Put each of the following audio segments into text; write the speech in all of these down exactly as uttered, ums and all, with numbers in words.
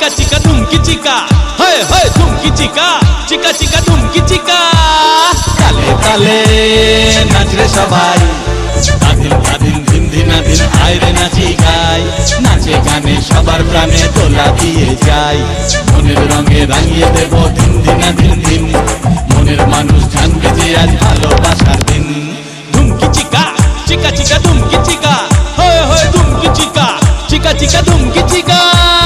চিকা চিকা ধুমকি চিকা, হয় হয় ধুমকি চিকা, চিকা চিকা ধুমকি চিকা। তালে তালে নাচরে সবাই, তাদিন তাদিন দিন দিনা দিন আইরে নাচি গাই, নাচে গানে সবার প্রাণে তোলা দিয়ে যায়। মনের রঙে রাঙিয়ে দেব দিন দিনা দিন দিন, মনের মানুষ জানবে যে আজ ভালোবাসার দিন। ধুমকি চিকা, চিকা চিকা ধুমকি চিকা, হয় হয় ধুমকি চিকা, চিকা চিকা ধুমকি চিকা।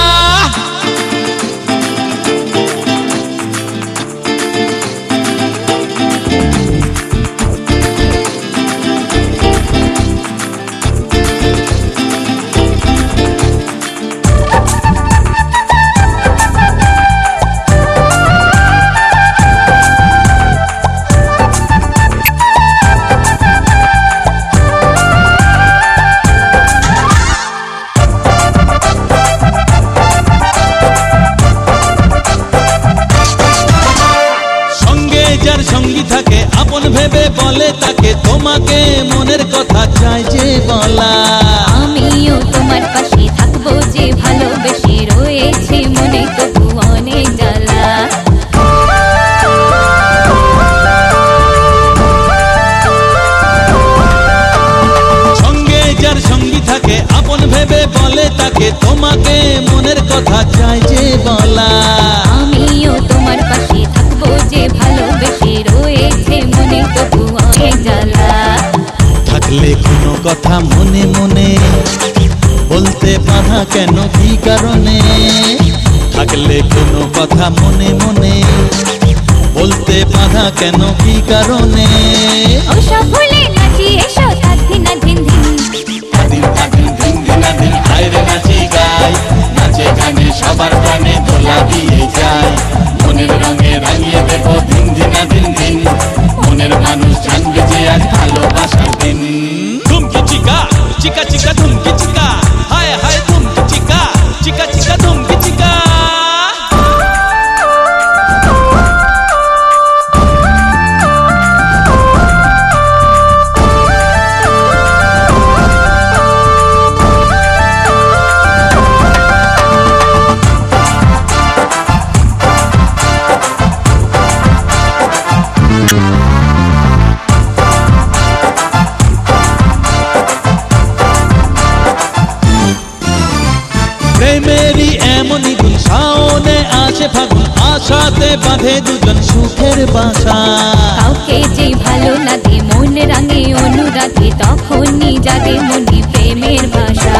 যার সঙ্গী থাকে আপন ভেবে বলে তাকে, তোমাকে মনের কথা চাই যে বলা। আমিও তোমার পাশে থাকবো যে ভালোবেসে, রয়েছে মনে তবু অনেক জ্বালা। সঙ্গে যার সঙ্গী থাকে আপন ভেবে বলে তাকে, তোমাকে মনের কথা চাই যে বলা। আমিও তোমার পাশে থাকবো যে ভালোবেসে, রয়েছে মনে তবু অনেক জ্বালা। থাকলে কোনো কথা মনে মনে বলতে বাধা কেন, কি কারণে? থাকলে কোনো কথা মনে মনে বলতে বাধা কেন, কি কারণে? ওসব ভুলে নাচি এসো তাদিন দিন দিন, তাদিন তাদিন দিন দিনা দিন আইরে নাচি গাই, নাচে গানে সবার প্রাণে দোলা দিয়ে যায়। মনের রঙে রাঙিয়ে দেব দিন দিনা দিন দিন, মনের মানুষ জানবে যে আজ ভালোবাসার দিন। ধুমকি চিকা, চিকা চিকা ধুমকি চিকা, হায় হায় ধুমকি চিকা, চিকা চিকা ধুমকি চিকা। প্রেমেরই এমনই গুণ, শাওনে আসে ফাগুন, আশাতে বাঁধে দুজন সুখের বাসা। কাউকে যে ভালো লাগে মন রাঙে অনুরাগে, তখনই জাগে মনে প্রেমের ভাষা।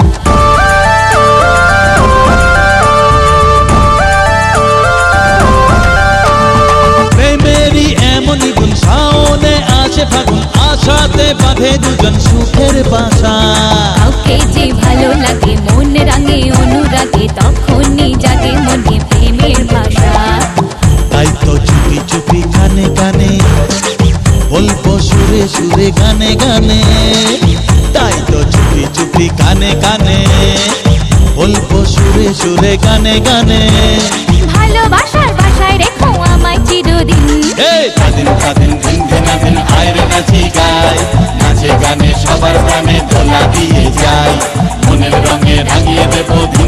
প্রেমেরই এমনই গুণ, শাওনে আসে ফাগুন, আশাতে বাঁধে দুজন সুখের বাসা। কাউকে যে ভালো লাগে মন রাঙে অনুরাগে, তখনই জাগে মনে প্রেমের ভাষা। তাই তো চুপি চুপি কানে কানে বলবো সুরে সুরে গানে গানে, তাই তো চুপি চুপি কানে কানে বলবো সুরে সুরে গানে গানে। ভালোবাসার বাসায় রেখো আমায় চিরদিন, তাদিন তাদিন দিন দিনা দিন আইরে নাচি গাই, নাচে গানে সবার প্রাণে দোলা দিয়ে যায়। মনের রঙে রাঙিয়ে দেব